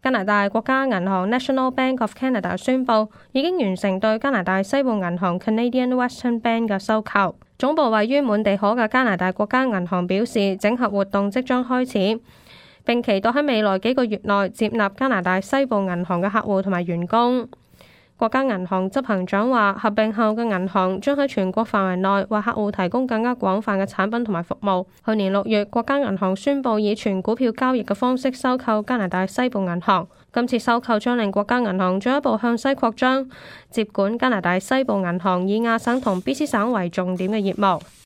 加拿大國家銀行 National Bank of Canada 宣布，已經完成對加拿大西部銀行 Canadian Western Bank 嘅收購。總部位於滿地可嘅加拿大國家銀行表示，整合活動即將開始，並期待喺未來幾個月內接納加拿大西部銀行嘅客戶同埋員工。國家銀行執行長話，合併後嘅銀行將喺全國範圍內為客戶提供更加廣泛嘅產品同埋服務。去年6月，國家銀行宣布以全股票交易嘅方式收購加拿大西部銀行。今次收購將令國家銀行進一步向西擴張，接管加拿大西部銀行以亞省同 BC 省為重點嘅業務。